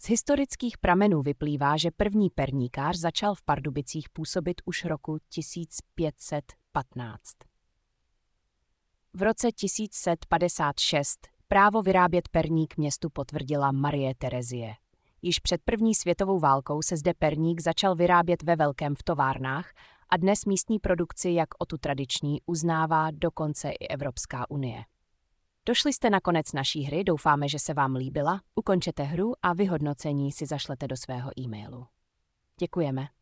Z historických pramenů vyplývá, že první perníkář začal v Pardubicích působit už roku 1515. V roce 1156 právo vyrábět perník městu potvrdila Marie Terezie. Již před první světovou válkou se zde perník začal vyrábět ve velkém v továrnách a dnes místní produkci jako tu tradiční uznává dokonce i Evropská unie. Došli jste na konec naší hry, doufáme, že se vám líbila, ukončete hru a vyhodnocení si zašlete do svého e-mailu. Děkujeme.